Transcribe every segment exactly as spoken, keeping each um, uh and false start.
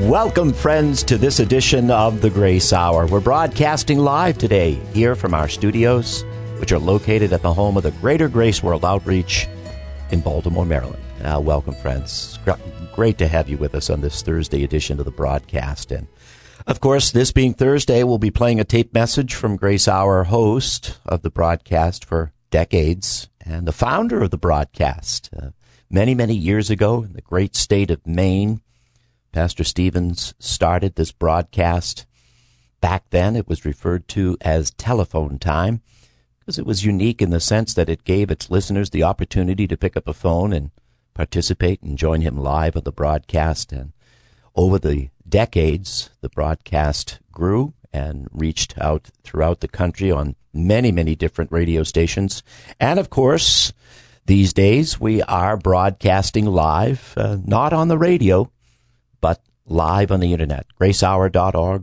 Welcome, friends, to this edition of the Grace Hour. We're broadcasting live today here from our studios, which are located at the home of the Greater Grace World Outreach in Baltimore, Maryland. Uh, welcome, friends. Great to have you with us on this Thursday edition of the broadcast. And, of course, this being Thursday, we'll be playing a tape message from Grace Hour, host of the broadcast for decades and the founder of the broadcast. Uh, many, many years ago in the great state of Maine, Pastor Stevens started this broadcast. Back then, it was referred to as telephone time because it was unique in the sense that it gave its listeners the opportunity to pick up a phone and participate and join him live on the broadcast. And over the decades, the broadcast grew and reached out throughout the country on many, many different radio stations. And, of course, these days we are broadcasting live, uh, not on the radio, but live on the internet, grace hour dot org,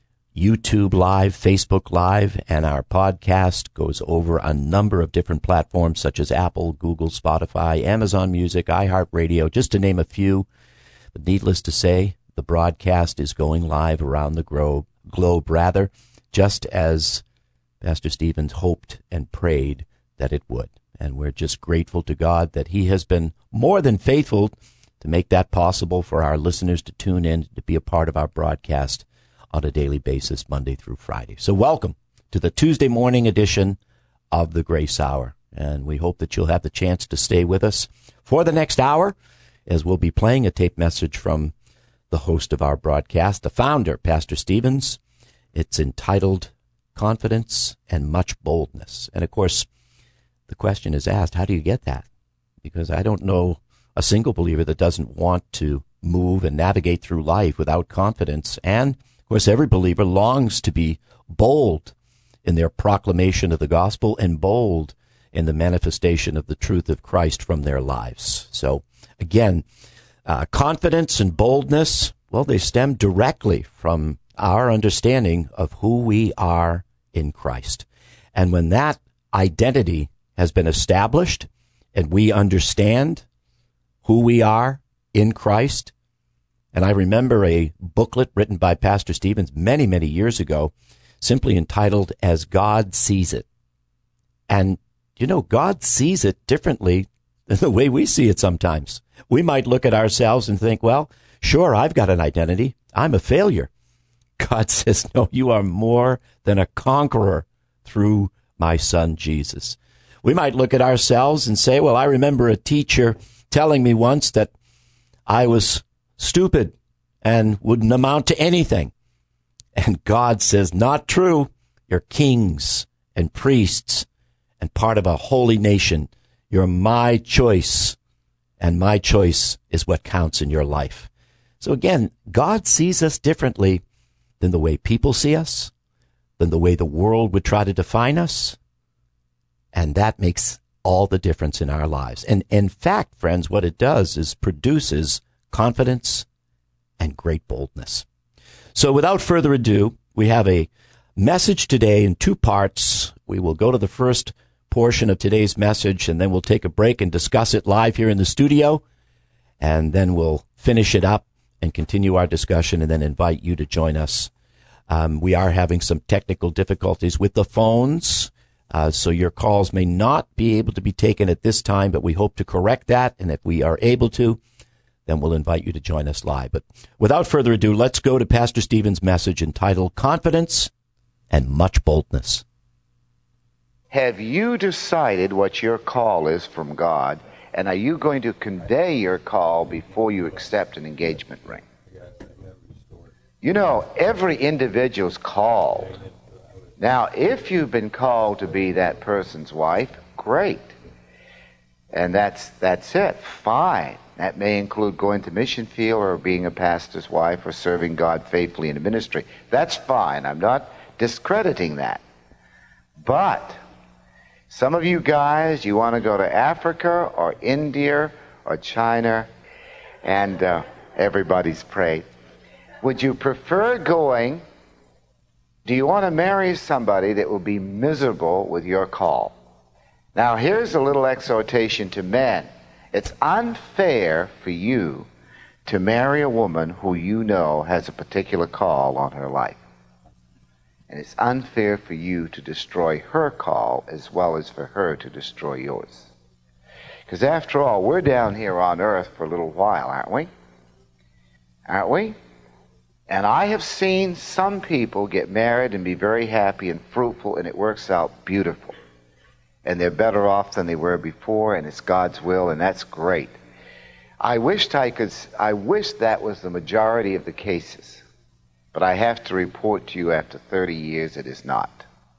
YouTube Live, Facebook Live, and our podcast goes over a number of different platforms such as Apple, Google, Spotify, Amazon Music, iHeartRadio, just to name a few. But needless to say, the broadcast is going live around the globe, globe rather, just as Pastor Stevens hoped and prayed that it would. And we're just grateful to God that he has been more than faithful to make that possible for our listeners to tune in, to be a part of our broadcast on a daily basis, Monday through Friday. So welcome to the Tuesday morning edition of the Grace Hour. And we hope that you'll have the chance to stay with us for the next hour, as we'll be playing a tape message from the host of our broadcast, the founder, Pastor Stevens. It's entitled Confidence and Much Boldness. And, of course, the question is asked, how do you get that? Because I don't know a single believer that doesn't want to move and navigate through life without confidence. And, of course, every believer longs to be bold in their proclamation of the gospel and bold in the manifestation of the truth of Christ from their lives. So, again, uh, confidence and boldness, well, they stem directly from our understanding of who we are in Christ. And when that identity has been established and we understand who we are in Christ. And I remember a booklet written by Pastor Stevens many, many years ago, simply entitled As God Sees It. And, you know, God sees it differently than the way we see it sometimes. We might look at ourselves and think, well, sure, I've got an identity. I'm a failure. God says, no, you are more than a conqueror through my son, Jesus. We might look at ourselves and say, well, I remember a teacher telling me once that I was stupid and wouldn't amount to anything. And God says, not true. You're kings and priests and part of a holy nation. You're my choice, and my choice is what counts in your life. So again, God sees us differently than the way people see us, than the way the world would try to define us. And that makes all the difference in our lives. And in fact, friends, what it does is produces confidence and great boldness. So without further ado, we have a message today in two parts. We will go to the first portion of today's message, and then we'll take a break and discuss it live here in the studio. And then we'll finish it up and continue our discussion and then invite you to join us. Um, we are having some technical difficulties with the phones. Uh, so your calls may not be able to be taken at this time, but we hope to correct that. And if we are able to, then we'll invite you to join us live. But without further ado, let's go to Pastor Stevens' message entitled Confidence and Much Boldness. Have you decided what your call is from God? And are you going to convey your call before you accept an engagement ring? You know, every individual's called. Now, if you've been called to be that person's wife, great. And that's that's it. Fine. That may include going to mission field or being a pastor's wife or serving God faithfully in the ministry. That's fine. I'm not discrediting that. But some of you guys, you want to go to Africa or India or China, and uh, everybody's prayed. Would you prefer going? Do you want to marry somebody that will be miserable with your call? Now, here's a little exhortation to men. It's unfair for you to marry a woman who you know has a particular call on her life. And it's unfair for you to destroy her call as well as for her to destroy yours. Because after all, we're down here on earth for a little while, aren't we? Aren't we? And I have seen some people get married and be very happy and fruitful, and it works out beautiful. And they're better off than they were before, and it's God's will, and that's great. I wished I could, I wish that was the majority of the cases. But I have to report to you after thirty years it is not.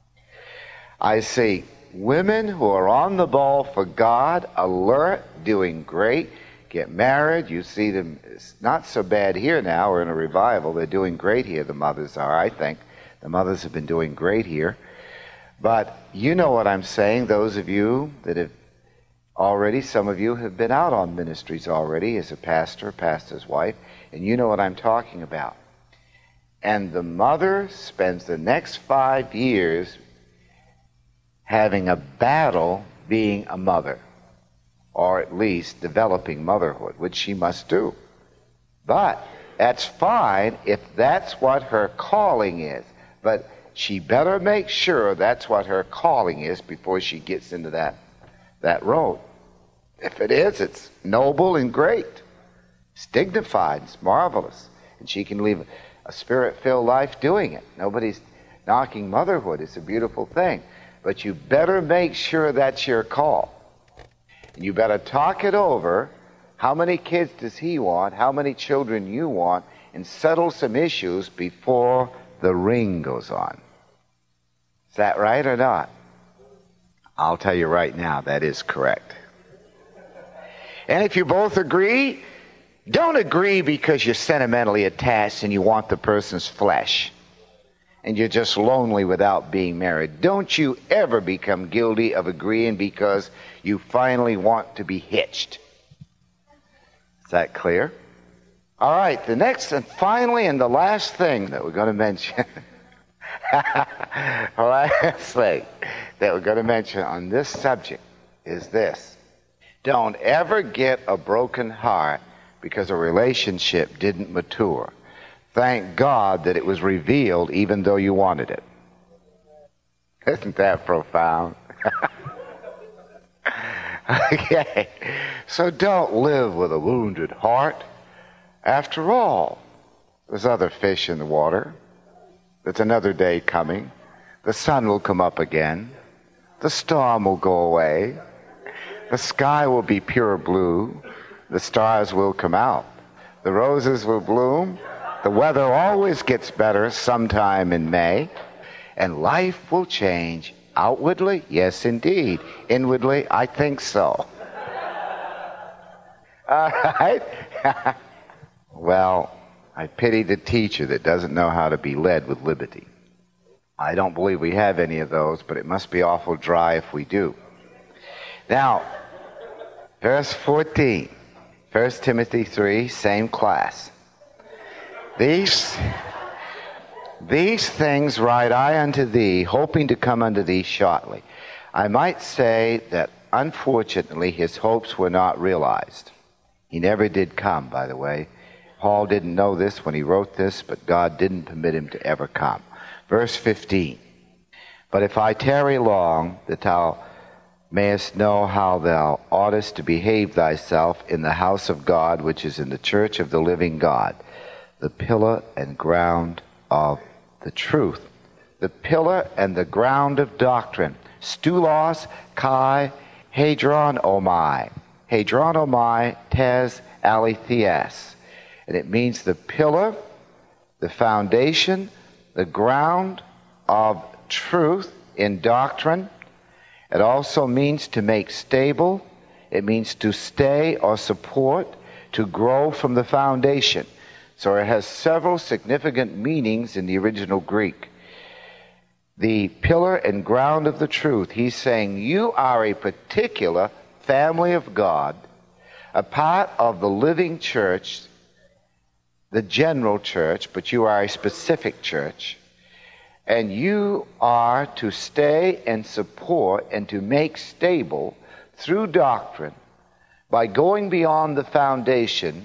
I see women who are on the ball for God, alert, doing great, get married. You see them, it's not so bad here now. We're in a revival. They're doing great here, the mothers are, I think. The mothers have been doing great here. But you know what I'm saying, those of you that have already, some of you have been out on ministries already as a pastor, pastor's wife, and you know what I'm talking about. And the mother spends the next five years having a battle being a mother, or at least developing motherhood, which she must do. But that's fine if that's what her calling is. But she better make sure that's what her calling is before she gets into that, that road. If it is, it's noble and great. It's dignified, it's marvelous. And she can live a spirit-filled life doing it. Nobody's knocking motherhood. It's a beautiful thing. But you better make sure that's your call. And you better talk it over. How many kids does he want? How many children you want? And settle some issues before the ring goes on. Is that right or not? I'll tell you right now, that is correct. And if you both agree, don't agree because you're sentimentally attached and you want the person's flesh and you're just lonely without being married. Don't you ever become guilty of agreeing because you finally want to be hitched. Is that clear? All right, the next and finally and the last thing that we're going to mention, last thing that we're going to mention on this subject is this. Don't ever get a broken heart because a relationship didn't mature. Thank God that it was revealed even though you wanted it. Isn't that profound? Okay. So don't live with a wounded heart. After all, there's other fish in the water. There's another day coming. The sun will come up again. The storm will go away. The sky will be pure blue. The stars will come out. The roses will bloom. The weather always gets better sometime in May. And life will change. Outwardly? Yes, indeed. Inwardly? I think so. All right? Well, I pity the teacher that doesn't know how to be led with liberty. I don't believe we have any of those, but it must be awful dry if we do. Now, verse fourteen. First Timothy three, same class. These, these things write I unto thee, hoping to come unto thee shortly. I might say that unfortunately his hopes were not realized. He never did come, by the way. Paul didn't know this when he wrote this, but God didn't permit him to ever come. Verse fifteen. But if I tarry long, that thou mayest know how thou oughtest to behave thyself in the house of God, which is in the church of the living God, the pillar and ground of the truth. The pillar and the ground of doctrine. Stulos, kai, hadron, omai. Hadron, omai, tes, aletheas. And it means the pillar, the foundation, the ground of truth in doctrine. It also means to make stable. It means to stay or support, to grow from the foundation. So it has several significant meanings in the original Greek. The pillar and ground of the truth. He's saying you are a particular family of God, a part of the living church, the general church, but you are a specific church. And you are to stay and support and to make stable through doctrine by going beyond the foundation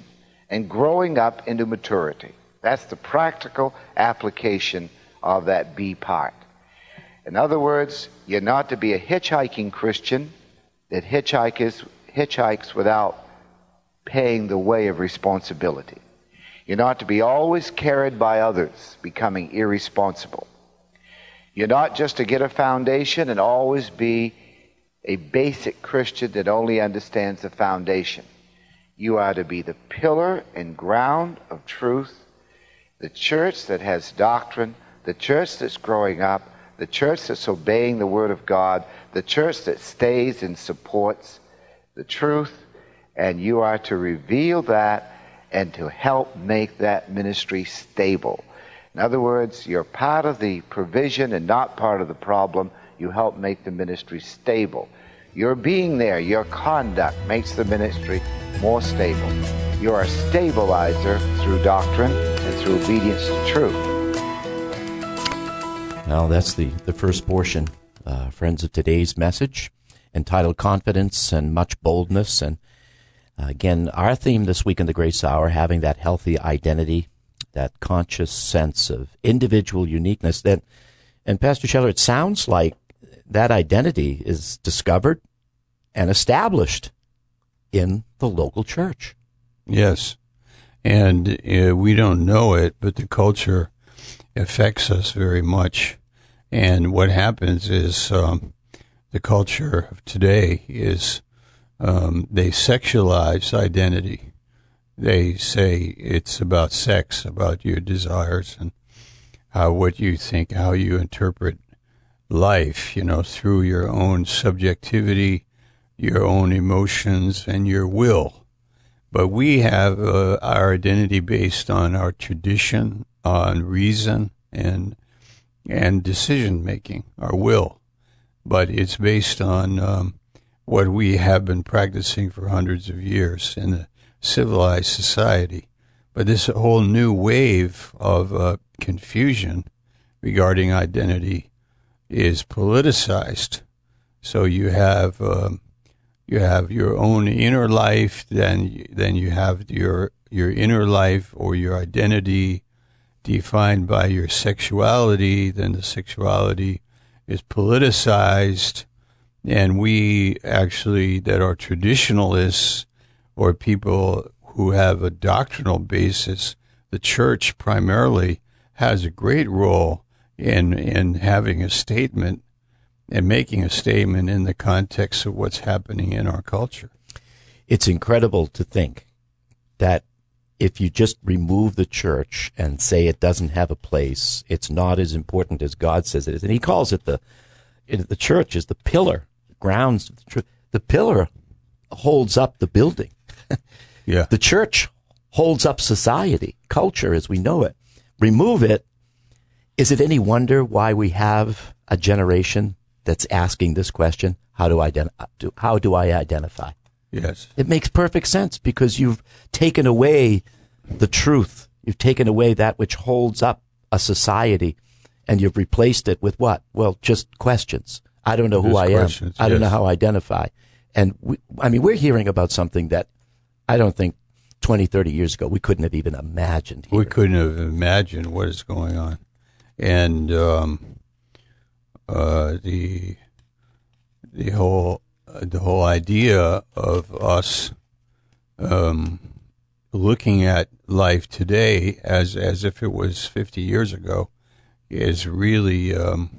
and growing up into maturity. That's the practical application of that B part. In other words, you're not to be a hitchhiking Christian that hitchhikes, hitchhikes without paying the way of responsibility. You're not to be always carried by others, becoming irresponsible. You're not just to get a foundation and always be a basic Christian that only understands the foundation. You are to be the pillar and ground of truth, the church that has doctrine, the church that's growing up, the church that's obeying the Word of God, the church that stays and supports the truth, and you are to reveal that and to help make that ministry stable. In other words, you're part of the provision and not part of the problem. You help make the ministry stable. Your being there, your conduct makes the ministry more stable. You're a stabilizer through doctrine and through obedience to truth. Well, that's the, the first portion, uh, friends, of today's message, entitled Confidence and Much Boldness. And uh, again, our theme this week in the Grace Hour, having that healthy identity, that conscious sense of individual uniqueness. That, and Pastor Scheller, it sounds like that identity is discovered and established in the local church. Yes, and uh, we don't know it, but the culture affects us very much. And what happens is um, the culture of today is um, they sexualize identity. They say it's about sex, about your desires and how what you think, how you interpret life, you know, through your own subjectivity, your own emotions, and your will. But we have uh, our identity based on our tradition, on reason, and and decision-making, our will. But it's based on um, what we have been practicing for hundreds of years in a civilized society. But this whole new wave of uh, confusion regarding identity is politicized. So you have um, you have your own inner life, then then you have your your inner life or your identity defined by your sexuality. Then the sexuality is politicized, and we actually that are traditionalists or people who have a doctrinal basis, the church primarily has a great role in in having a statement and making a statement in the context of what's happening in our culture. It's incredible to think that if you just remove the church and say it doesn't have a place, it's not as important as God says it is. And he calls it the, the church is the pillar, the grounds of the truth. The pillar holds up the building. Yeah. The church holds up society, culture as we know it. Remove it. Is it any wonder why we have a generation that's asking this question? How do, ident- how do I identify? Yes. It makes perfect sense because you've taken away the truth. You've taken away that which holds up a society, and you've replaced it with what? Well, just questions. I don't know who Just I am. questions, I don't yes. know how I identify. And we, I mean, we're hearing about something that I don't think twenty, thirty years ago we couldn't have even imagined. We Here. couldn't have imagined what is going on. And um, uh, the the whole uh, the whole idea of us um, looking at life today as as if it was fifty years ago is really um,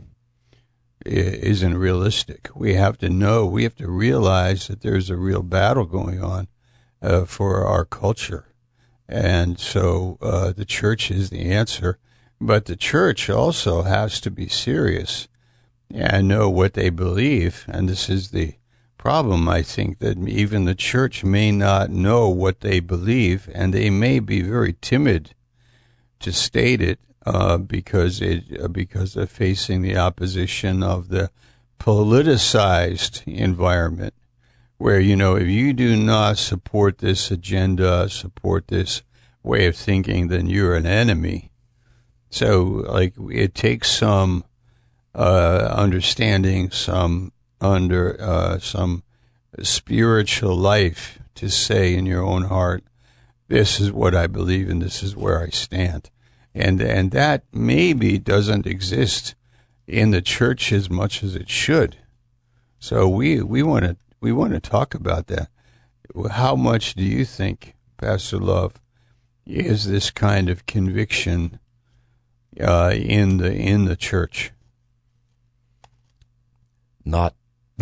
isn't realistic. We have to know, we have to realize that there's a real battle going on uh, for our culture. And so uh, the church is the answer. But the church also has to be serious and know what they believe. And this is the problem, I think, that even the church may not know what they believe, and they may be very timid to state it uh, because it uh, because they're facing the opposition of the politicized environment, where, you know, if you do not support this agenda, support this way of thinking, then you're an enemy. So, like, it takes some uh, understanding, some under uh, some spiritual life to say in your own heart, this is what I believe and this is where I stand. And and that maybe doesn't exist in the church as much as it should. So we we want to we want to talk about that. How much do you think, Pastor Love, is this kind of conviction uh, in the in the church? Not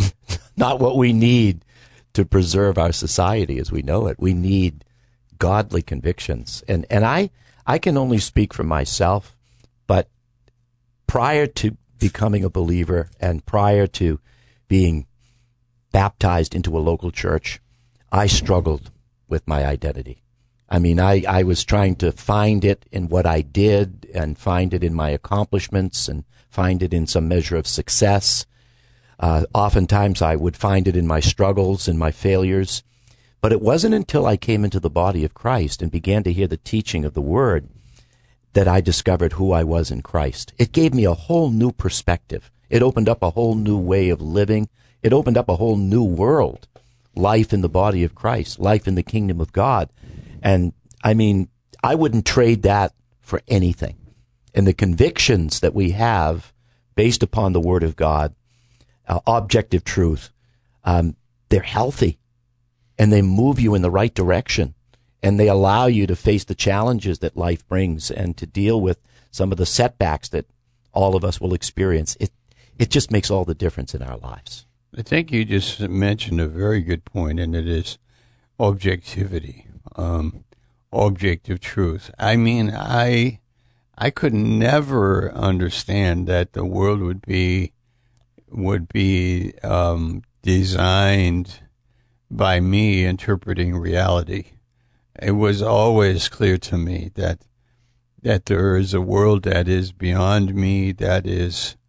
not what we need to preserve our society as we know it. We need godly convictions. And and I I can only speak for myself, but prior to becoming a believer and prior to being baptized into a local church, I struggled with my identity. I mean, I, I was trying to find it in what I did and find it in my accomplishments and find it in some measure of success. Uh, oftentimes I would find it in my struggles and my failures. But it wasn't until I came into the body of Christ and began to hear the teaching of the Word that I discovered who I was in Christ. It gave me a whole new perspective. It opened up a whole new way of living. It opened up a whole new world. Life in the body of Christ, life in the kingdom of God. And I mean, I wouldn't trade that for anything. And the convictions that we have based upon the Word of God, uh, objective truth, um, they're healthy. And they move you in the right direction, and they allow you to face the challenges that life brings and to deal with some of the setbacks that all of us will experience. It it just makes all the difference in our lives. I think you just mentioned a very good point, and it is objectivity, um, objective truth. I mean, I I could never understand that the world would be would be um, designed by me interpreting reality. It was always clear to me that that there is a world that is beyond me, that is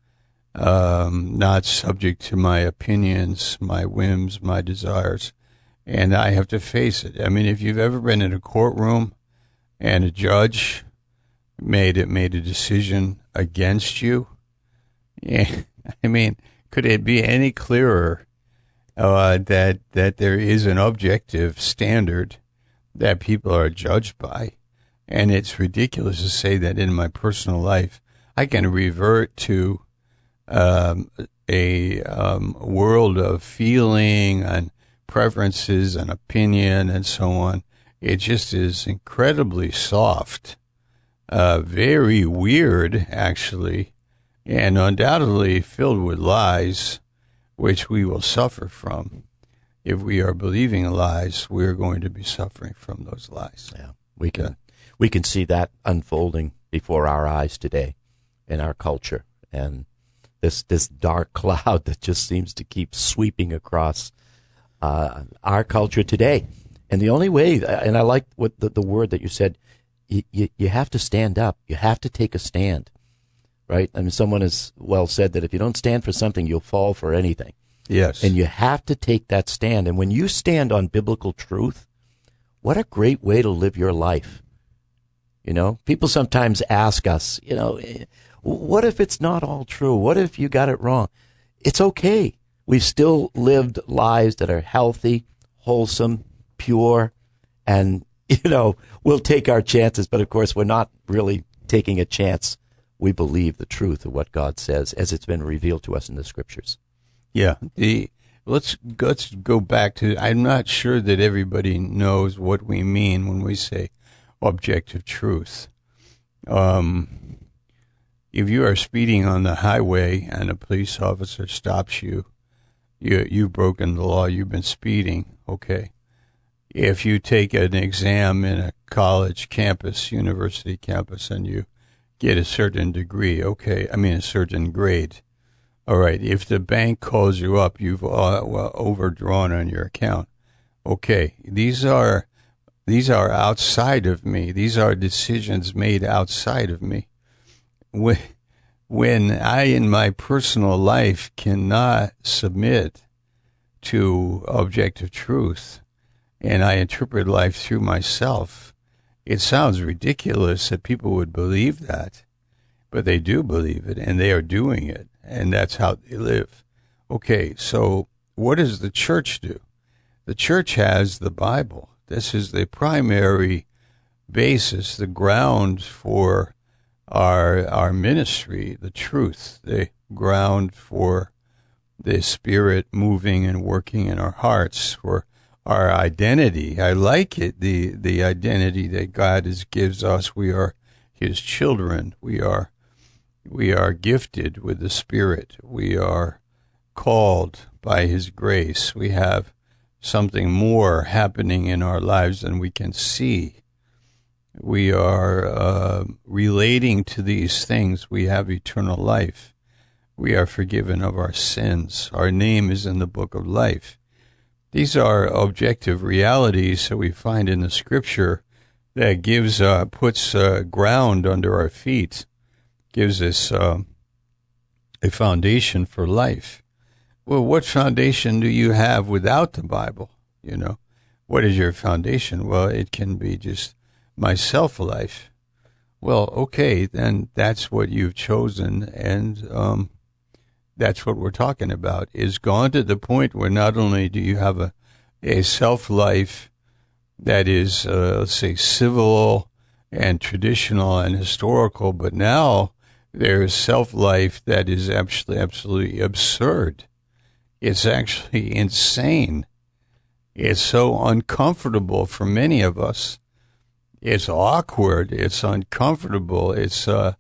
um, not subject to my opinions, my whims, my desires, and I have to face it. I mean, if you've ever been in a courtroom and a judge made it made a decision against you, yeah, I mean, could it be any clearer Uh, that that there is an objective standard that people are judged by? And it's ridiculous to say that in my personal life I can revert to um, a um, world of feeling and preferences and opinion and so on. It just is incredibly soft, uh, very weird, actually, and undoubtedly filled with lies, which we will suffer from. If we are believing lies, we're going to be suffering from those lies. Yeah, we can yeah. we can see that unfolding before our eyes today in our culture, and this this dark cloud that just seems to keep sweeping across uh, our culture today. And the only way, and I like what the, the word that you said, you, you you have to stand up. You have to take a stand. Right? I mean, someone has well said that if you don't stand for something, you'll fall for anything. Yes. And you have to take that stand. And when you stand on biblical truth, what a great way to live your life. You know, people sometimes ask us, you know, what if it's not all true? What if you got it wrong? It's okay. We've still lived lives that are healthy, wholesome, pure, and, you know, we'll take our chances. But, of course, we're not really taking a chance. We believe the truth of what God says as it's been revealed to us in the Scriptures. Yeah. The, let's, let's go back to, I'm not sure that everybody knows what we mean when we say objective truth. Um, if you are speeding on the highway and a police officer stops you, you, you've broken the law, you've been speeding, okay. If you take an exam in a college campus, university campus, and you get a certain degree, okay, I mean a certain grade. All right, if the bank calls you up, you've uh, well, overdrawn on your account. Okay, these are these are outside of me. These are decisions made outside of me. When, when I, in my personal life, cannot submit to objective truth, and I interpret life through myself, it sounds ridiculous that people would believe that, but they do believe it, and they are doing it, and that's how they live. Okay, so what does the church do? The church has the Bible. This is the primary basis, the ground for our our ministry, the truth, the ground for the Spirit moving and working in our hearts, for our identity. I like it, the the identity that God is, gives us. We are His children. We are we are gifted with the Spirit. We are called by His grace. We have something more happening in our lives than we can see. We are uh, relating to these things. We have eternal life. We are forgiven of our sins. Our name is in the book of life. These are objective realities that we find in the Scripture that gives, uh, puts uh, ground under our feet, gives us uh, a foundation for life. Well, what foundation do you have without the Bible? You know, what is your foundation? Well, it can be just my self-life. Well, okay, then that's what you've chosen, and um, that's what we're talking about, is gone to the point where not only do you have a, a self-life that is, uh, let's say, civil and traditional and historical, but now there's self-life that is absolutely, absolutely absurd. It's actually insane. It's so uncomfortable for many of us. It's awkward. It's uncomfortable. It's uh,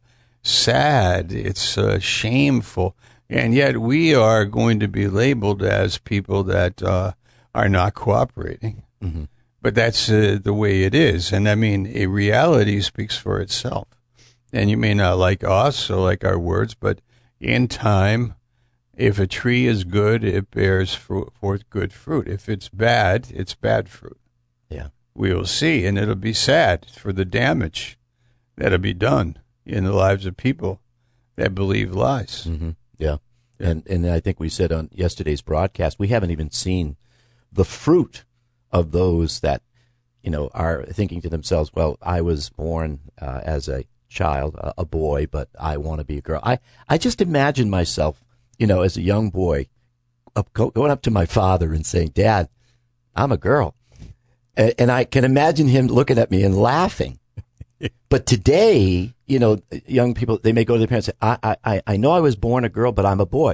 sad. It's uh, shameful. And yet we are going to be labeled as people that uh, are not cooperating. Mm-hmm. But that's uh, the way it is. And I mean, a reality speaks for itself. And you may not like us or like our words, but in time, if a tree is good, it bears fruit, forth good fruit. If it's bad, it's bad fruit. Yeah. We will see, and it'll be sad for the damage that'll be done in the lives of people that believe lies. Mm-hmm. Yeah. yeah. And and I think we said on yesterday's broadcast, we haven't even seen the fruit of those that, you know, are thinking to themselves, well, I was born uh, as a child, a, a boy, but I want to be a girl. I, I just imagine myself, you know, as a young boy, up, go, going up to my father and saying, Dad, I'm a girl. And, and I can imagine him looking at me and laughing. But today, you know, young people, they may go to their parents and say, I, I, I know I was born a girl, but I'm a boy.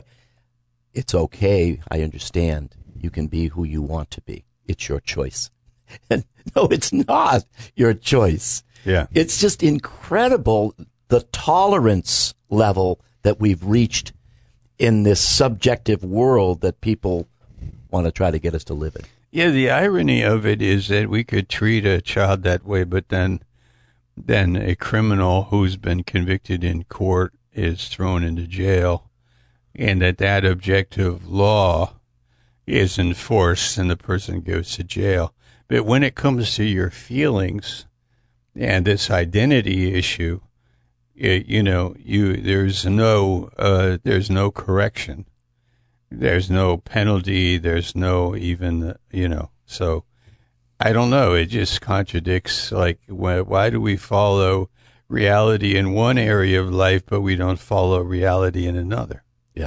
It's okay. I understand. You can be who you want to be. It's your choice. And no, it's not your choice. Yeah. It's just incredible, the tolerance level that we've reached in this subjective world that people want to try to get us to live in. Yeah, the irony of it is that we could treat a child that way, but then then a criminal who's been convicted in court is thrown into jail, and that that objective law is enforced and the person goes to jail. But when it comes to your feelings and this identity issue, it, you know, you there's no uh, there's no correction. There's no penalty. There's no even, you know, so I don't know. It just contradicts, like, why, why do we follow reality in one area of life, but we don't follow reality in another? Yeah.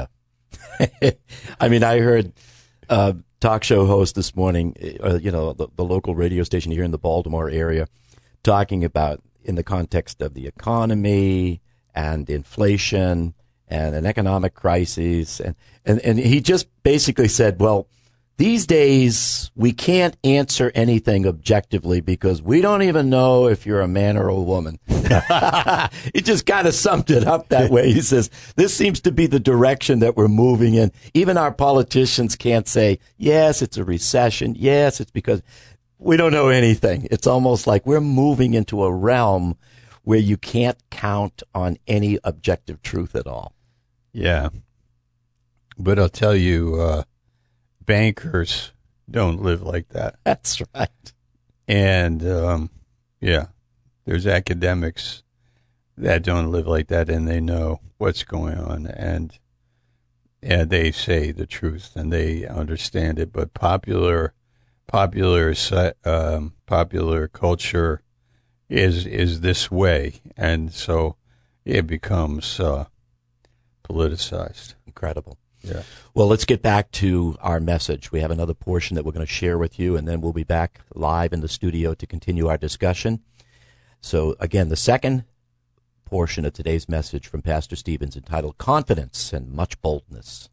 I mean, I heard a talk show host this morning, uh, you know, the, the local radio station here in the Baltimore area, talking about in the context of the economy and inflation and an economic crisis. And, and, and he just basically said, well, these days we can't answer anything objectively because we don't even know if you're a man or a woman. He just kind of summed it up that way. He says, this seems to be the direction that we're moving in. Even our politicians can't say, yes, it's a recession. Yes, it's because we don't know anything. It's almost like we're moving into a realm where you can't count on any objective truth at all. Yeah. But I'll tell you, uh, bankers don't live like that. That's right. And, um, yeah, there's academics that don't live like that, and they know what's going on, and, and they say the truth, and they understand it. But popular, popular, um, popular culture is is this way, and so it becomes uh, politicized. Incredible. Yeah. Well, let's get back to our message. We have another portion that we're going to share with you, and then we'll be back live in the studio to continue our discussion. So, again, the second portion of today's message from Pastor Stevens entitled Confidence and Much Boldness.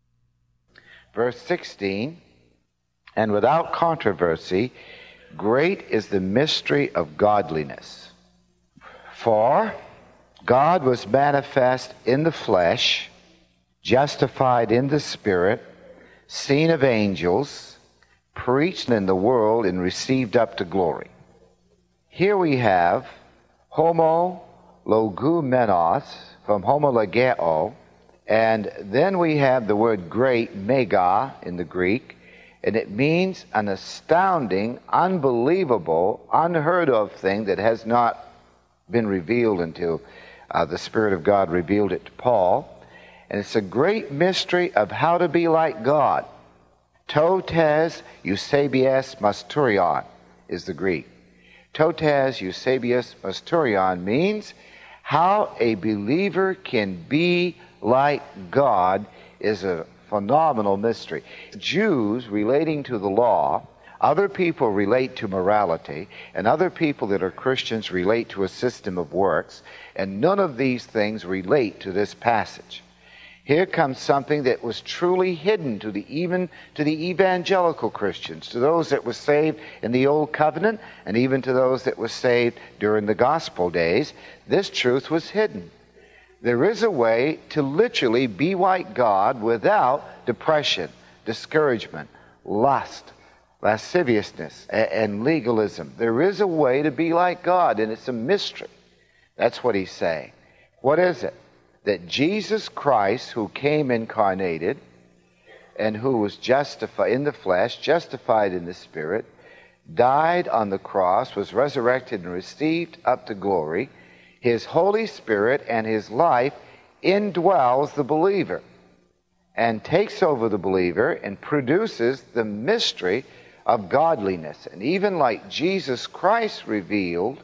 Verse sixteen, and without controversy, great is the mystery of godliness. For God was manifest in the flesh, justified in the Spirit, seen of angels, preached in the world, and received up to glory. Here we have homo logumenos from homologeo, and then we have the word great, mega, in the Greek, and it means an astounding, unbelievable, unheard of thing that has not been revealed until uh, the Spirit of God revealed it to Paul. And it's a great mystery of how to be like God. Totes Eusebius Masturion is the Greek. Totes Eusebius Masturion means how a believer can be like God is a phenomenal mystery. Jews relating to the law, other people relate to morality, and other people that are Christians relate to a system of works, and none of these things relate to this passage. Here comes something that was truly hidden to the even to the evangelical Christians, to those that were saved in the Old Covenant, and even to those that were saved during the gospel days. This truth was hidden. There is a way to literally be like God without depression, discouragement, lust, lasciviousness, and legalism. There is a way to be like God, and it's a mystery. That's what he's saying. What is it? That Jesus Christ, who came incarnated and who was justified in the flesh, justified in the Spirit, died on the cross, was resurrected and received up to glory. His Holy Spirit and his life indwells the believer and takes over the believer and produces the mystery of godliness. And even like Jesus Christ revealed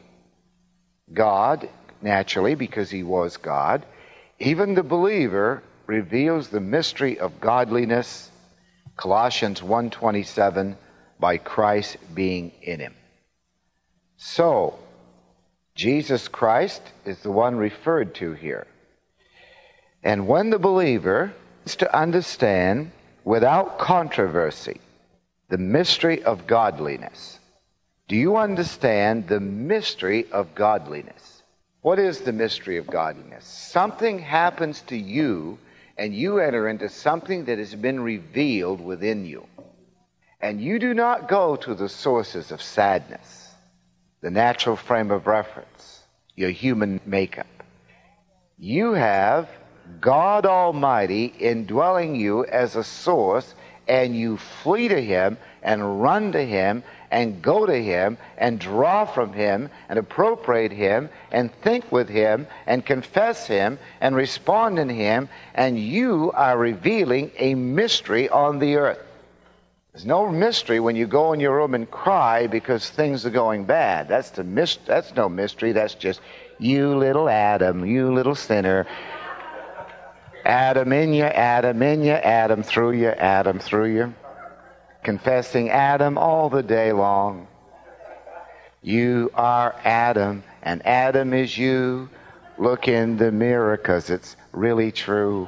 God naturally because he was God, even the believer reveals the mystery of godliness, Colossians one twenty-seven, by Christ being in him. So, Jesus Christ is the one referred to here. And when the believer is to understand without controversy the mystery of godliness, do you understand the mystery of godliness? What is the mystery of godliness? Something happens to you, and you enter into something that has been revealed within you. And you do not go to the sources of sadness, the natural frame of reference, your human makeup. You have God Almighty indwelling you as a source, and you flee to him and run to him and go to him and draw from him and appropriate him and think with him and confess him and respond in him, and you are revealing a mystery on the earth. There's no mystery when you go in your room and cry because things are going bad. That's the mis- that's no mystery. That's just you little Adam, you little sinner. Adam in you, Adam in you, Adam through you, Adam through you. Confessing Adam all the day long. You are Adam, and Adam is you. Look in the mirror, because it's really true.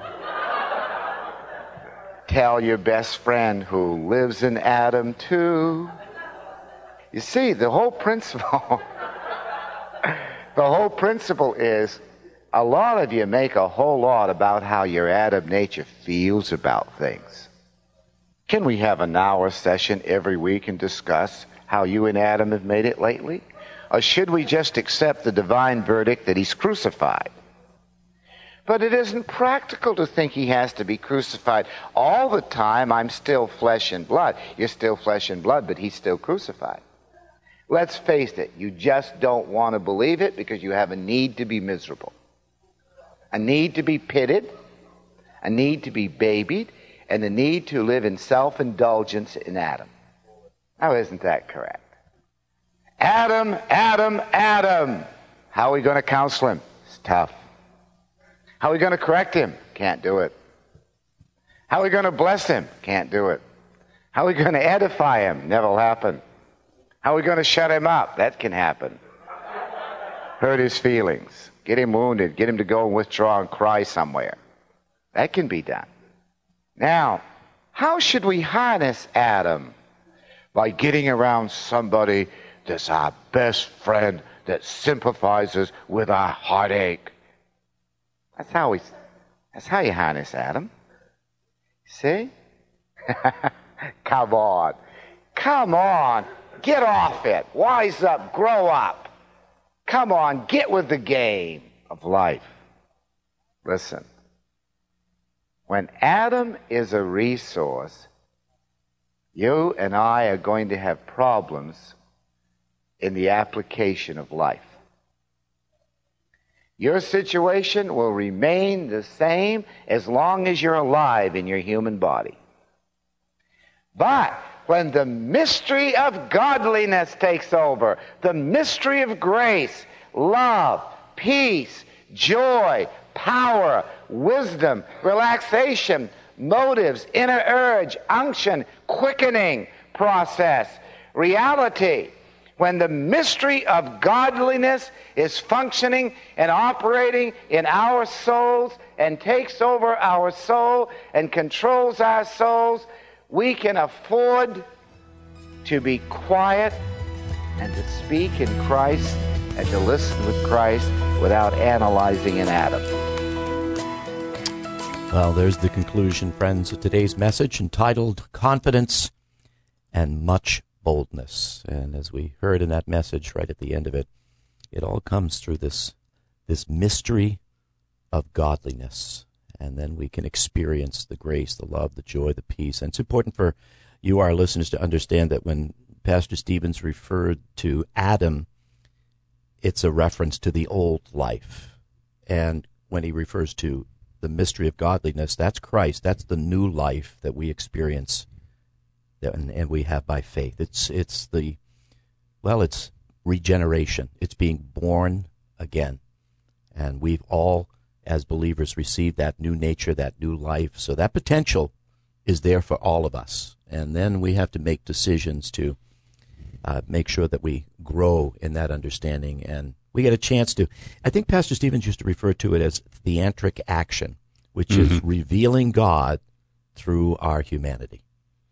Tell your best friend who lives in Adam too. You see, the whole principle, the whole principle is, a lot of you make a whole lot about how your Adam nature feels about things. Can we have an hour session every week and discuss how you and Adam have made it lately? Or should we just accept the divine verdict that he's crucified? But it isn't practical to think he has to be crucified all the time. I'm still flesh and blood. You're still flesh and blood, but he's still crucified. Let's face it, you just don't want to believe it because you have a need to be miserable. A need to be pitied, a need to be babied, and the need to live in self-indulgence in Adam. Now, isn't that correct? Adam, Adam, Adam. How are we going to counsel him? It's tough. How are we going to correct him? Can't do it. How are we going to bless him? Can't do it. How are we going to edify him? Never will happen. How are we going to shut him up? That can happen. hurt his feelings, get him wounded, get him to go and withdraw and cry somewhere. That can be done. Now, how should we harness Adam? By getting around somebody that's our best friend that sympathizes with our heartache. That's how we, that's how you harness Adam. See? Come on. Come on. Get off it. Wise up. Grow up. Come on. Get with the game of life. Listen. When Adam is a resource, you and I are going to have problems in the application of life. Your situation will remain the same as long as you're alive in your human body. But when the mystery of godliness takes over, the mystery of grace, love, peace, joy, power, wisdom, relaxation, motives, inner urge, unction, quickening process, reality, when the mystery of godliness is functioning and operating in our souls and takes over our soul and controls our souls, we can afford to be quiet and to speak in Christ and to listen with Christ without analyzing in Adam. Well, there's the conclusion, friends, of today's message entitled Confidence and Much Boldness. And as we heard in that message right at the end of it, it all comes through this, this mystery of godliness. And then we can experience the grace, the love, the joy, the peace. And it's important for you, our listeners, to understand that when Pastor Stevens referred to Adam, it's a reference to the old life. And when he refers to the mystery of godliness, that's Christ. That's the new life that we experience and, and we have by faith. It's it's the, well, it's regeneration. It's being born again. And we've all, as believers, received that new nature, that new life. So that potential is there for all of us. And then we have to make decisions to uh, make sure that we grow in that understanding, and we get a chance to, I think Pastor Stevens used to refer to it as theantric action, which mm-hmm. is revealing God through our humanity.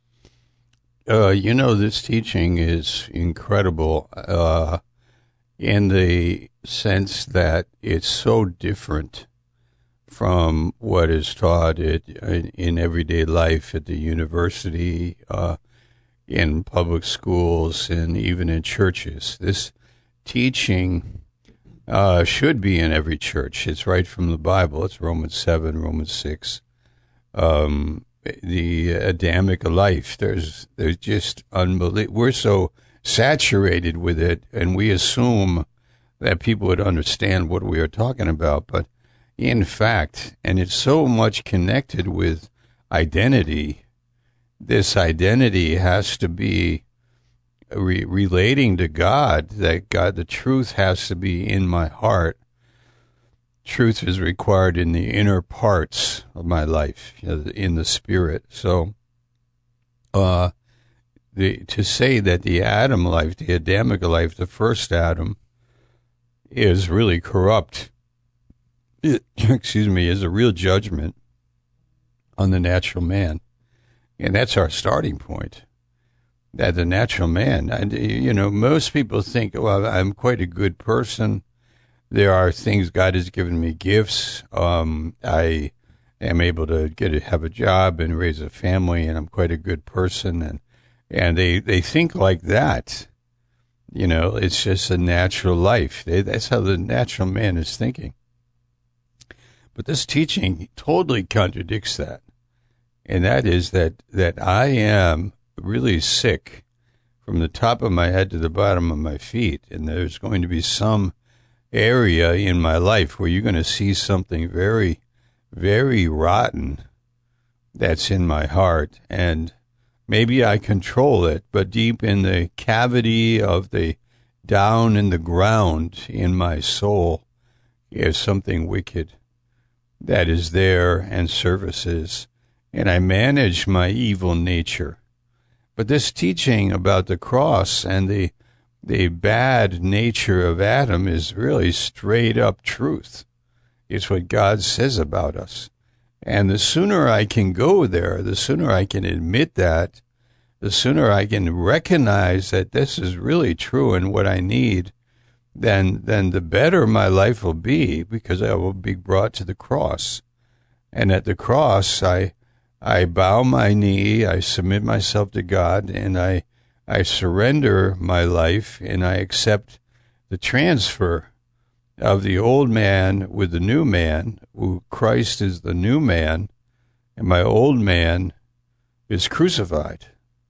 Uh, you know, this teaching is incredible uh, in the sense that it's so different from what is taught it, in, in everyday life at the university, uh, in public schools, and even in churches. This teaching uh, should be in every church. It's right from the Bible. It's Romans seven, Romans six. Um, the Adamic life, there's there's just unbelievable. We're so saturated with it, and we assume that people would understand what we are talking about. But in fact, and it's so much connected with identity, this identity has to be re- relating to God, that God, the truth has to be in my heart. Truth is required in the inner parts of my life, you know, in the spirit. So uh, the, to say that the Adam life, the Adamic life, the first Adam, is really corrupt, it, excuse me, is a real judgment on the natural man. And that's our starting point, that the natural man, and, you know, most people think, well, I'm quite a good person. There are things, God has given me gifts. Um, I am able to get a, have a job and raise a family, and I'm quite a good person. And, and they, they think like that. You know, it's just a natural life. They, that's how the natural man is thinking. But this teaching totally contradicts that. And that is that, that I am really sick from the top of my head to the bottom of my feet. And there's going to be some area in my life where you're going to see something very, very rotten that's in my heart. And maybe I control it, but deep in the cavity of the down in the ground in my soul is something wicked that is there and services. And I manage my evil nature. But this teaching about the cross and the the bad nature of Adam is really straight up truth. It's what God says about us. And the sooner I can go there, the sooner I can admit that, the sooner I can recognize that this is really true and what I need, then then the better my life will be, because I will be brought to the cross. And at the cross, I I bow my knee, I submit myself to God, and I I surrender my life, and I accept the transfer of the old man with the new man, who Christ is the new man, and my old man is crucified.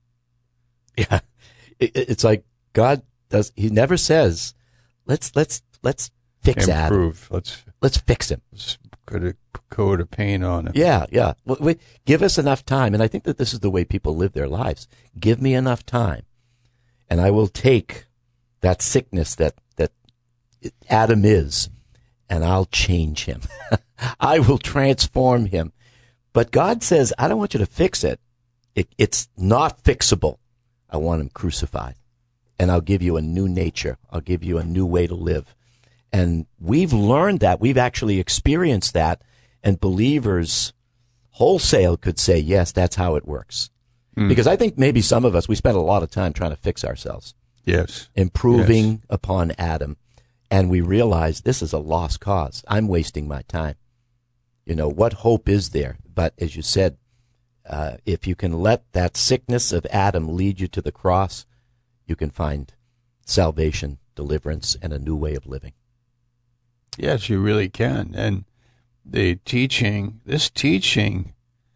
Yeah, it, it's like God does. He never says, "Let's let's let's fix Improve. Adam. Let's let's fix him." Let's put a coat of paint on it. Yeah, yeah. Well, wait, give us enough time, and I think that this is the way people live their lives. Give me enough time, and I will take that sickness that that Adam is, and I'll change him. I will transform him. But God says, I don't want you to fix it. it. It's not fixable. I want him crucified. And I'll give you a new nature. I'll give you a new way to live. And we've learned that. We've actually experienced that. And believers wholesale could say, yes, that's how it works. Mm. Because I think maybe some of us, we spend a lot of time trying to fix ourselves. Yes. Improving yes. upon Adam. And we realize this is a lost cause. I'm wasting my time. You know, what hope is there? But as you said, uh, if you can let that sickness of Adam lead you to the cross, you can find salvation, deliverance, and a new way of living. Yes, you really can. And the teaching, this teaching,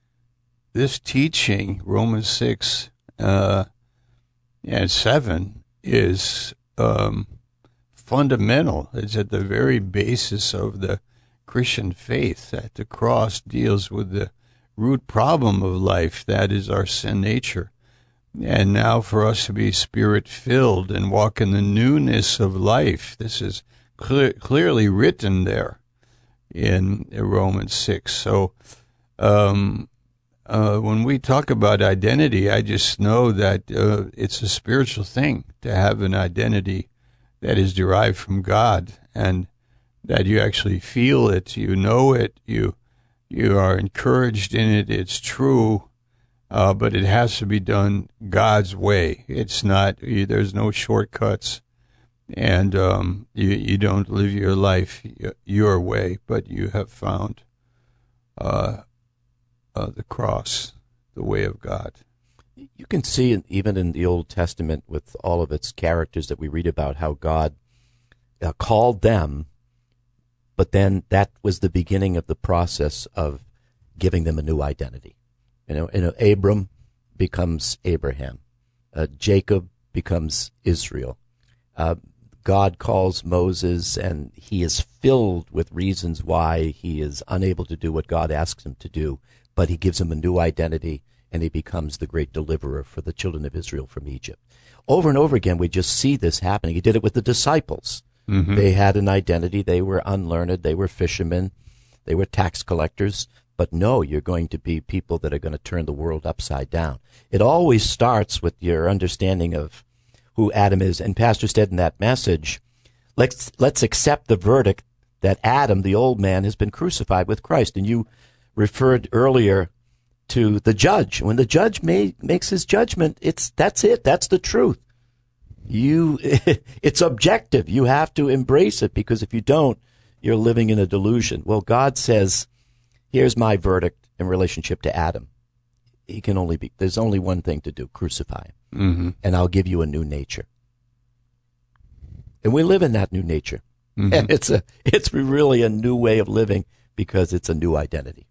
this teaching, Romans six uh, and seven, is um, fundamental. It's at the very basis of the Christian faith, that the cross deals with the root problem of life, that is our sin nature. And now for us to be spirit-filled and walk in the newness of life, this is clear, clearly written there in Romans six. So um, uh, when we talk about identity, I just know that uh, it's a spiritual thing to have an identity that is derived from God, and that you actually feel it, you know it, you you are encouraged in it, it's true, uh, but it has to be done God's way. It's not, you, there's no shortcuts, and um, you, you don't live your life your way, but you have found uh, uh, the cross, the way of God. You can see even in the Old Testament, with all of its characters that we read about, how God uh, called them, but then that was the beginning of the process of giving them a new identity. You know, you know Abram becomes Abraham. Uh, Jacob becomes Israel. Uh, God calls Moses, and he is filled with reasons why he is unable to do what God asks him to do, but he gives him a new identity, and he becomes the great deliverer for the children of Israel from Egypt. Over and over again, we just see this happening. He did it with the disciples. Mm-hmm. They had an identity. They were unlearned. They were fishermen. They were tax collectors. But no, you're going to be people that are going to turn the world upside down. It always starts with your understanding of who Adam is. And Pastor said in that message, let's let's accept the verdict that Adam, the old man, has been crucified with Christ. And you referred earlier to the judge. When the judge may, makes his judgment, it's that's it. That's the truth. You, it's objective. You have to embrace it, because if you don't, you're living in a delusion. Well, God says, here's my verdict in relationship to Adam. He can only be, there's only one thing to do, crucify him. Mm-hmm. And I'll give you a new nature. And we live in that new nature. Mm-hmm. And it's a, it's really a new way of living, because it's a new identity.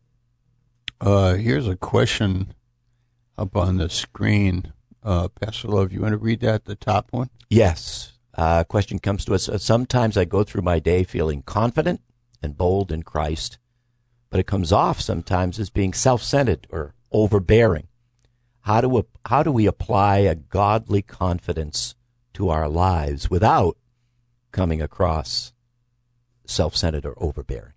Uh, here's a question up on the screen. Uh, Pastor Love, you want to read that, the top one? Yes. Uh, question comes to us. Sometimes I go through my day feeling confident and bold in Christ, but it comes off sometimes as being self-centered or overbearing. How do, how do we apply a godly confidence to our lives without coming across self-centered or overbearing?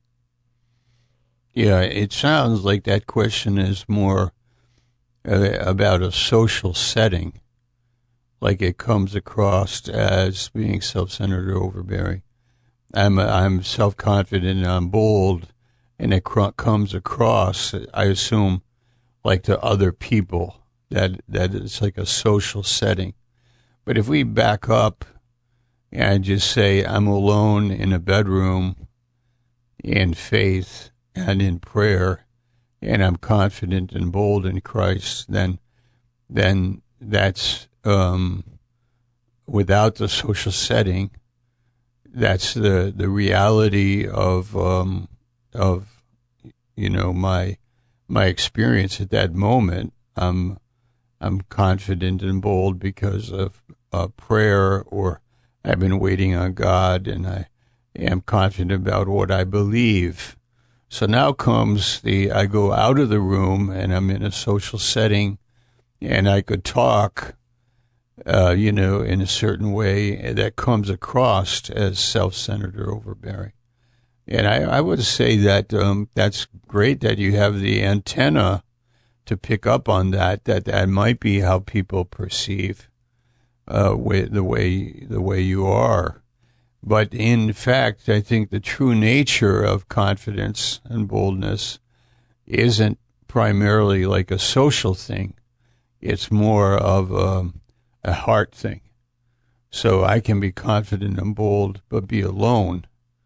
Yeah, it sounds like that question is more uh, about a social setting like it comes across as being self-centered or overbearing. I'm I'm self-confident and I'm bold, and it cr- comes across, I assume, like to other people, that that it's like a social setting. But if we back up and just say I'm alone in a bedroom in faith and in prayer, and I'm confident and bold in Christ, then then that's um, without the social setting. That's the, the reality of um, of you know my my experience at that moment. I'm I'm confident and bold because of uh, prayer, or I've been waiting on God, and I am confident about what I believe. So now comes the I go out of the room and I'm in a social setting, and I could talk. Uh, you know, in a certain way that comes across as self-centered or overbearing. And I, I would say that um, that's great that you have the antenna to pick up on that, that that might be how people perceive uh, way, the way the way you are. But in fact, I think the true nature of confidence and boldness isn't primarily like a social thing. It's more of a a heart thing. So I can be confident and bold, but be alone.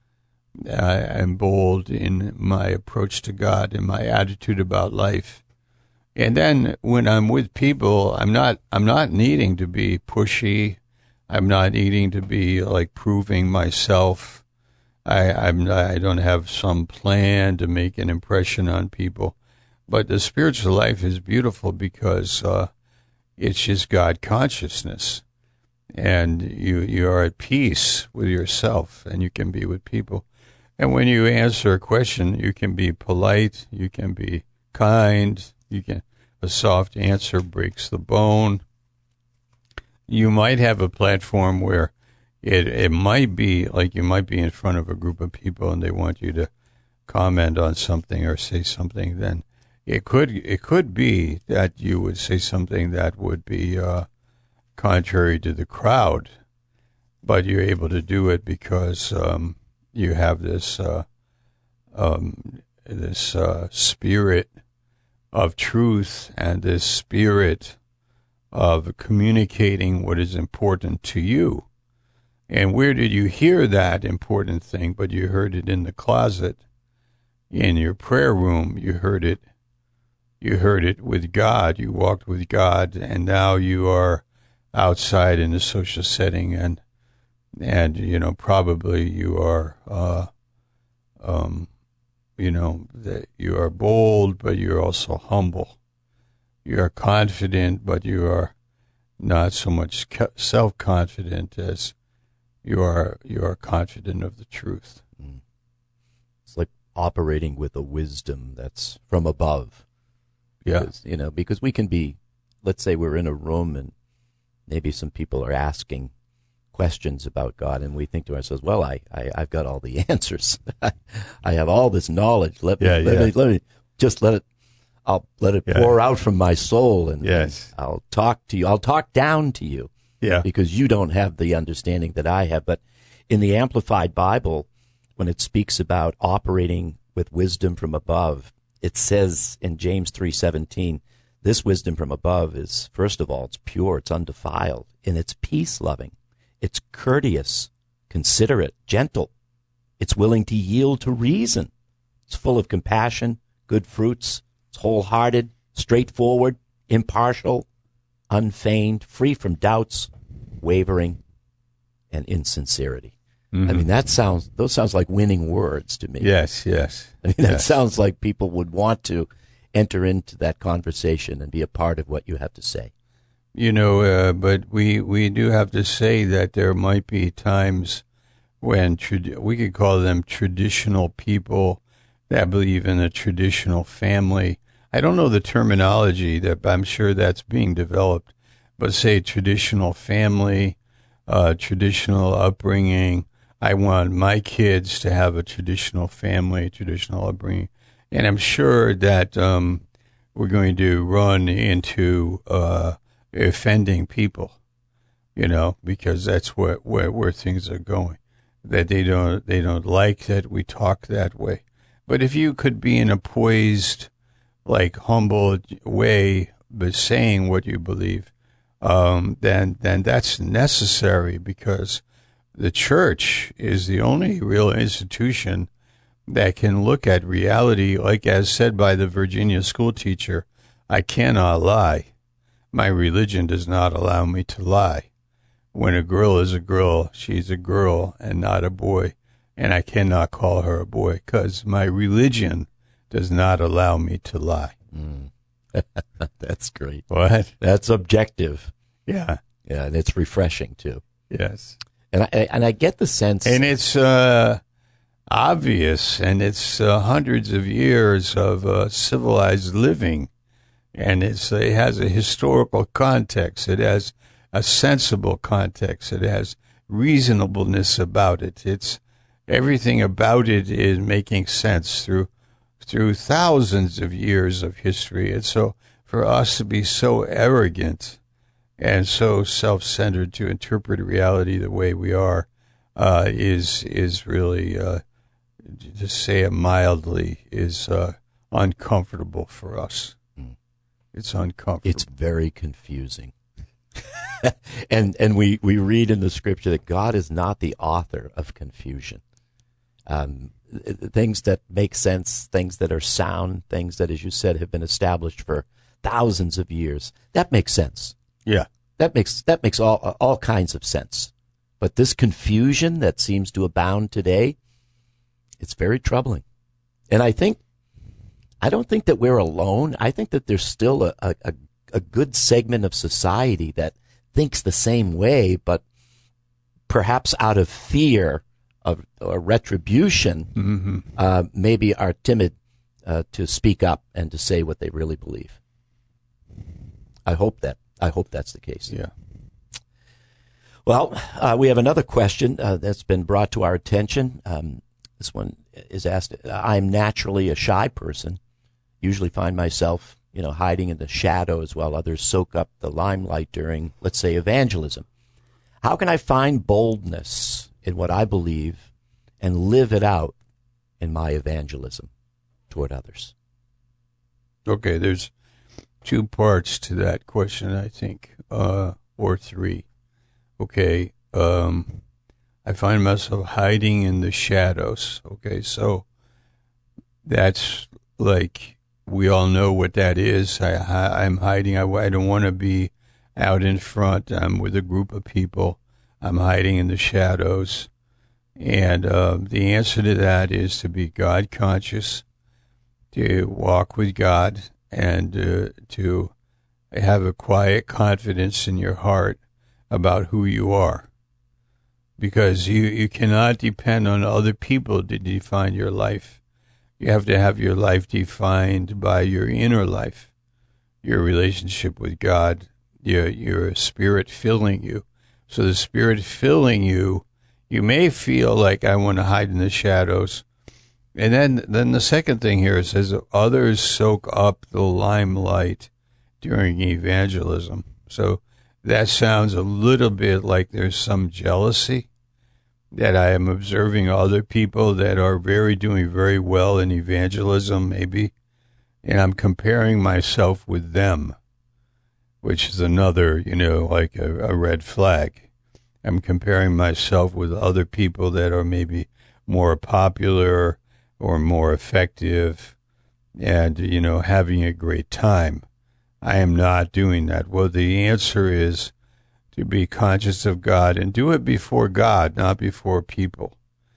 I am bold in my approach to God and my attitude about life. And then when I'm with people, I'm not I'm not needing to be pushy. I'm not needing to be like proving myself. I I'm I don't have some plan to make an impression on people. But the spiritual life is beautiful because uh it's just God consciousness, and you you are at peace with yourself, and you can be with people. And when you answer a question, you can be polite, you can be kind, you can a soft answer breaks the bone. You might have a platform where it it might be like you might be in front of a group of people and they want you to comment on something or say something. Then It could it could be that you would say something that would be uh, contrary to the crowd, but you're able to do it because um, you have this uh, um, this uh, spirit of truth and this spirit of communicating what is important to you. And where did you hear that important thing? But you heard it in the closet, in your prayer room. You heard it. You heard it with God. You walked with God, and now you are outside in a social setting, and and you know probably you are, uh, um, you know that you are bold, but you're also humble. You are confident, but you are not so much self-confident as you are. You are confident of the truth. Mm. It's like operating with a wisdom that's from above. Because, yeah. You know, because we can be, let's say we're in a room and maybe some people are asking questions about God, and we think to ourselves, well, I, I, I've got all the answers. I have all this knowledge. Let me, yeah, let yeah. me, let me just let it, I'll let it yeah. pour out from my soul, and, yes. and I'll talk to you. I'll talk down to you. Yeah. Because you don't have the understanding that I have. But in the Amplified Bible, when it speaks about operating with wisdom from above, it says in James three seventeen, this wisdom from above is, first of all, it's pure, it's undefiled, and it's peace-loving. It's courteous, considerate, gentle. It's willing to yield to reason. It's full of compassion, good fruits. It's wholehearted, straightforward, impartial, unfeigned, free from doubts, wavering, and insincerity. Mm-hmm. I mean, that sounds, those sounds like winning words to me. Yes, yes. I mean, that yes. sounds like people would want to enter into that conversation and be a part of what you have to say. You know, uh, but we, we do have to say that there might be times when trad- we could call them traditional people that believe in a traditional family. I don't know the terminology, that, but I'm sure that's being developed. But say traditional family, uh, traditional upbringing. I want my kids to have a traditional family, traditional upbringing. And I'm sure that um, we're going to run into uh, offending people. you know, because that's where, where, where things are going. That they don't they don't like that we talk that way. But if you could be in a poised, like humble way, but saying what you believe, um, then then that's necessary, because the church is the only real institution that can look at reality, like as said by the Virginia school teacher, I cannot lie. My religion does not allow me to lie. When a girl is a girl, she's a girl and not a boy, and I cannot call her a boy because my religion does not allow me to lie. Mm. That's great. What? That's objective. Yeah. Yeah, and it's refreshing, too. Yes. And I, and I get the sense... And it's uh, obvious, and it's uh, hundreds of years of uh, civilized living, and it's, it has a historical context. It has a sensible context. It has reasonableness about it. It's everything about it is making sense through through thousands of years of history. And so for us to be so arrogant and so self-centered to interpret reality the way we are uh, is is really, uh, to say it mildly, is uh, uncomfortable for us. Mm. It's uncomfortable. It's very confusing. and and we, we read in the scripture that God is not the author of confusion. Um, things that make sense, things that are sound, things that, as you said, have been established for thousands of years, that makes sense. Yeah, that makes that makes all all kinds of sense. But this confusion that seems to abound today, it's very troubling. And I think I don't think that we're alone. I think that there's still a a, a good segment of society that thinks the same way, but perhaps out of fear of or retribution, mm-hmm. uh, maybe are timid uh, to speak up and to say what they really believe. I hope that I hope that's the case. Yeah. Well, uh, we have another question uh, that's been brought to our attention. Um, this one is asked: I'm naturally a shy person. Usually find myself, you know, hiding in the shadows while others soak up the limelight during, let's say, evangelism. How can I find boldness in what I believe and live it out in my evangelism toward others? Okay, there's two parts to that question, I think, uh, or three. Okay, um, I find myself hiding in the shadows. Okay, so that's like, we all know what that is. I, I, I'm hiding. I, I don't want to be out in front. I'm with a group of people. I'm hiding in the shadows. And uh, the answer to that is to be God conscious, to walk with God, and uh, to have a quiet confidence in your heart about who you are. Because you, you cannot depend on other people to define your life. You have to have your life defined by your inner life, your relationship with God, your, your spirit filling you. So the spirit filling you, you may feel like, I want to hide in the shadows. And then, then the second thing here, it says others soak up the limelight during evangelism. So that sounds a little bit like there's some jealousy, that I am observing other people that are very doing very well in evangelism, maybe, and I'm comparing myself with them, which is another, you know, like a, a red flag. I'm comparing myself with other people that are maybe more popular or more effective and, you know, having a great time. I am not doing that. Well, the answer is to be conscious of God and do it before God, not before people.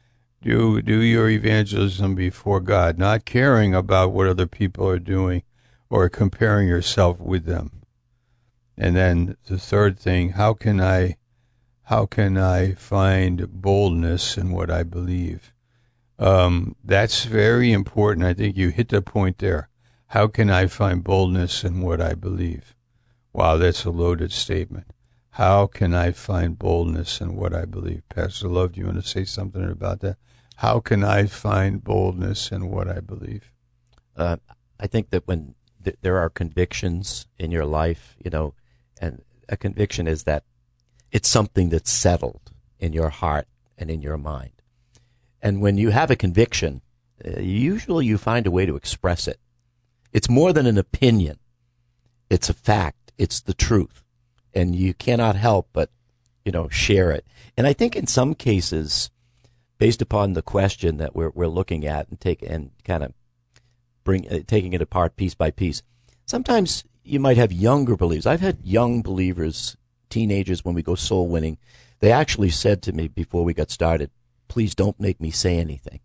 Do do your evangelism before God, not caring about what other people are doing or comparing yourself with them. And then the third thing, how can I how can I find boldness in what I believe? Um, that's very important. I think you hit the point there. How can I find boldness in what I believe? Wow, that's a loaded statement. How can I find boldness in what I believe? Pastor Love, do you want to say something about that? How can I find boldness in what I believe? Uh, I think that when th- there are convictions in your life, you know, and a conviction is that It's something that's settled in your heart and in your mind. And when you have a conviction, uh, usually you find a way to express it. It's more than an opinion. It's a fact. It's the truth. And you cannot help but, you know, share it. And I think in some cases, based upon the question that we're we're looking at and take and kind of bring uh, taking it apart piece by piece, sometimes you might have younger believers. I've had young believers, teenagers, when we go soul winning, they actually said to me before we got started, please don't make me say anything.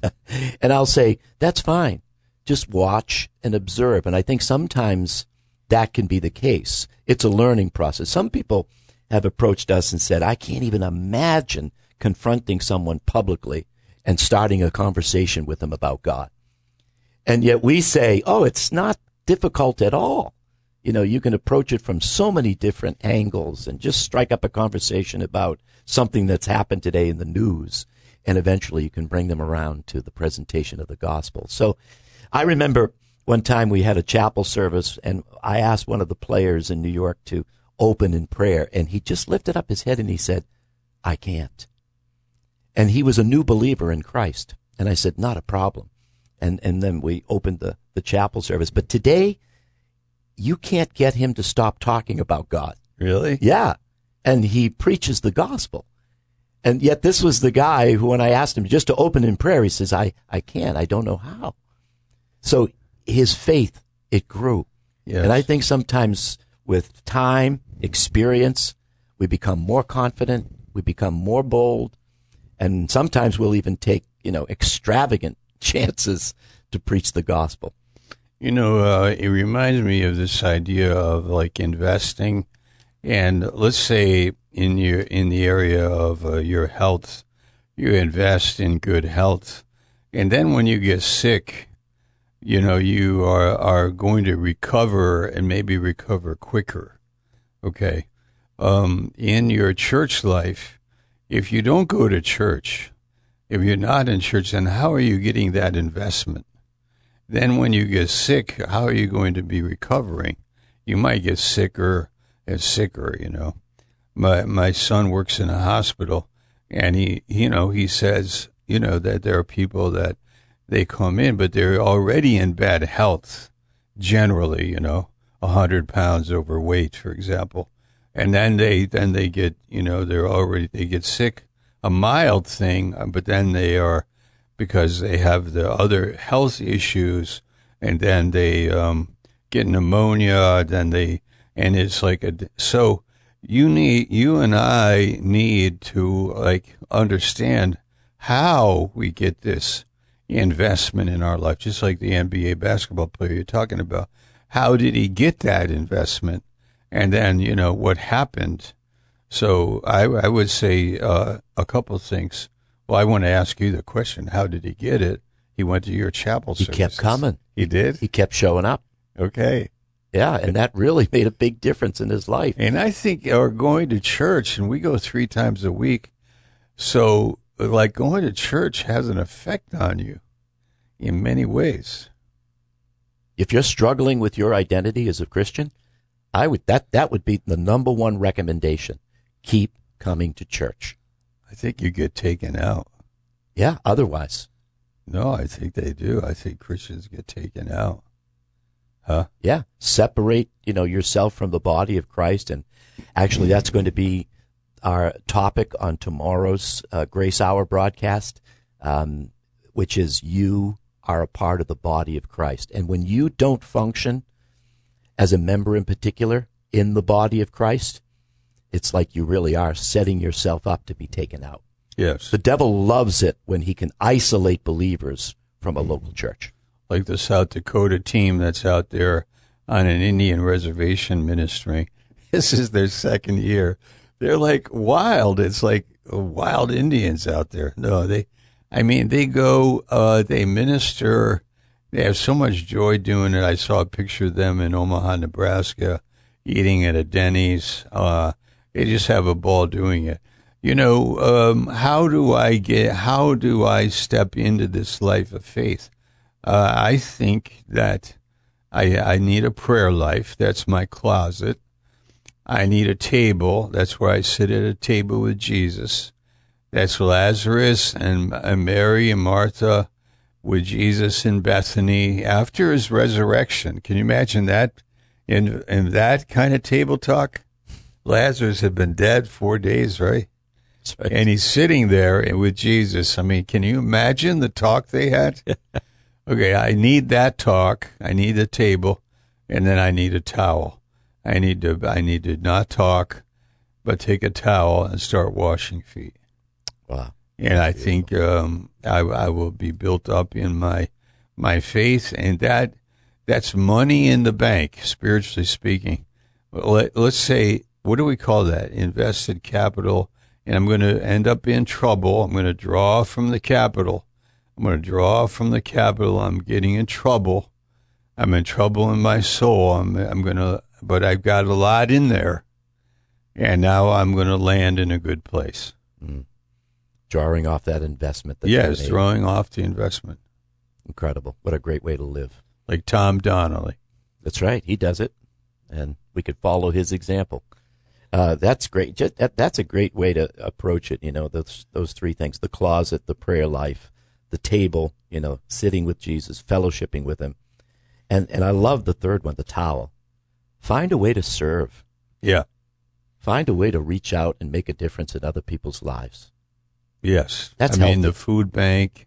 And I'll say, that's fine. Just watch and observe. And I think sometimes that can be the case. It's a learning process. Some people have approached us and said, I can't even imagine confronting someone publicly and starting a conversation with them about God. And yet we say, oh, it's not difficult at all. You know, you can approach it from so many different angles and just strike up a conversation about something that's happened today in the news. And eventually you can bring them around to the presentation of the gospel. So I remember one time we had a chapel service, and I asked one of the players in New York to open in prayer, and he just lifted up his head and he said, I can't. And he was a new believer in Christ. And I said, not a problem. And and then we opened the, the chapel service. But today, you can't get him to stop talking about God. Really? Yeah. And he preaches the gospel. And yet this was the guy who, when I asked him just to open in prayer, he says, I, I can't. I don't know how. So his faith, it grew. Yes. And I think sometimes with time, experience, we become more confident, we become more bold, and sometimes we'll even take, you know, extravagant chances to preach the gospel. You know, uh, it reminds me of this idea of like investing, and let's say in your in the area of uh, your health, you invest in good health, and then when you get sick, you know, you are are going to recover and maybe recover quicker. Okay, um, in your church life, if you don't go to church, if you're not in church, then how are you getting that investment? Then when you get sick, how are you going to be recovering? You might get sicker and sicker, you know. My my son works in a hospital, and he, you know, he says, you know, that there are people that they come in, but they're already in bad health, generally, you know, a hundred pounds overweight, for example. And then they, then they get, you know, they're already, they get sick, a mild thing, but then they are, because they have the other health issues, and then they um, get pneumonia, then they, and it's like a, so you need, you and I need to like understand how we get this investment in our life, just like the N B A basketball player you're talking about. How did he get that investment? And then, you know, what happened? So I, I would say uh, a couple of things. Well, I want to ask you the question, how did he get it? He went to your chapel He services. kept coming. He did? He kept showing up. Okay. Yeah, and that really made a big difference in his life. And I think our going to church, and we go three times a week, so like going to church has an effect on you in many ways. If you're struggling with your identity as a Christian, I would that that would be the number one recommendation. Keep coming to church. I think you get taken out. Yeah, otherwise. No, I think they do. I think Christians get taken out. Huh? Yeah, separate, you know, yourself from the body of Christ. And actually, that's going to be our topic on tomorrow's uh, Grace Hour broadcast, um, which is you are a part of the body of Christ. And when you don't function as a member in particular in the body of Christ, it's like you really are setting yourself up to be taken out. Yes. The devil loves it when he can isolate believers from a local church. Like the South Dakota team that's out there on an Indian reservation ministry. This is their second year. They're like wild. It's like wild Indians out there. No, they, I mean, they go, uh, they minister. They have so much joy doing it. I saw a picture of them in Omaha, Nebraska, eating at a Denny's. Uh, they just have a ball doing it. You know, um, how do I get, how do I step into this life of faith? Uh, I think that I, I need a prayer life. That's my closet. I need a table. That's where I sit at a table with Jesus. That's Lazarus and, and Mary and Martha with Jesus in Bethany after his resurrection. Can you imagine that? In, in that kind of table talk? Lazarus had been dead four days, right? That's right. And he's sitting there with Jesus. I mean, can you imagine the talk they had? Okay, I need that talk. I need a table, and then I need a towel. I need to I need to not talk, but take a towel and start washing feet. Wow. And I think um, I, I will be built up in my my faith, and that that's money in the bank, spiritually speaking. Let, let's say, what do we call that? Invested capital. And I'm going to end up in trouble. I'm going to draw from the capital. I'm going to draw from the capital. I'm getting in trouble. I'm in trouble in my soul. I'm I'm going to, but I've got a lot in there, and now I'm going to land in a good place. Mm. Drawing off that investment. That Yes, you made. drawing off the investment. Incredible. What a great way to live. Like Tom Donnelly. That's right. He does it, and we could follow his example. Uh, that's great. Just, that, that's a great way to approach it. You know, those those three things: the closet, the prayer life, the table. You know, sitting with Jesus, fellowshipping with him, and and I love the third one, the towel. Find a way to serve. Yeah. Find a way to reach out and make a difference in other people's lives. Yes. That's I mean, healthy. the food bank,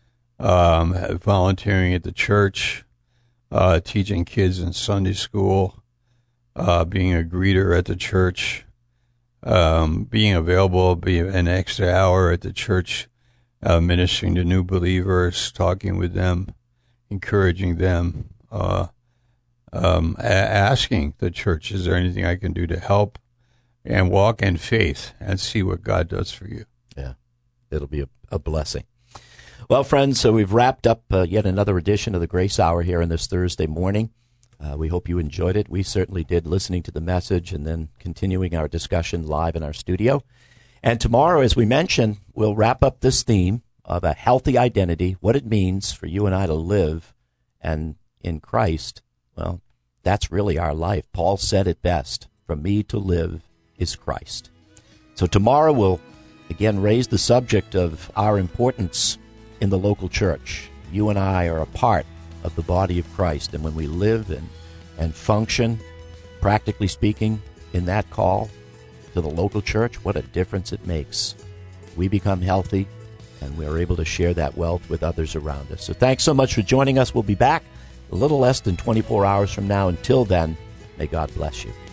um, volunteering at the church, uh, teaching kids in Sunday school. Uh, being a greeter at the church, um, being available, be an extra hour at the church, uh, ministering to new believers, talking with them, encouraging them, uh, um, a- asking the church, is there anything I can do to help, and walk in faith and see what God does for you. Yeah, it'll be a, a blessing. Well, friends, so we've wrapped up uh, yet another edition of the Grace Hour here on this Thursday morning. Uh, we hope you enjoyed it. We certainly did, listening to the message and then continuing our discussion live in our studio. And tomorrow, as we mentioned, we'll wrap up this theme of a healthy identity, what it means for you and I to live. And in Christ, well, that's really our life. Paul said it best, for me to live is Christ. So tomorrow we'll again raise the subject of our importance in the local church. You and I are a part of the body of Christ, and when we live and, and function, practically speaking, in that call to the local church, what a difference it makes. We become healthy, and we're able to share that wealth with others around us. So thanks so much for joining us. We'll be back a little less than twenty-four hours from now. Until then, may God bless you.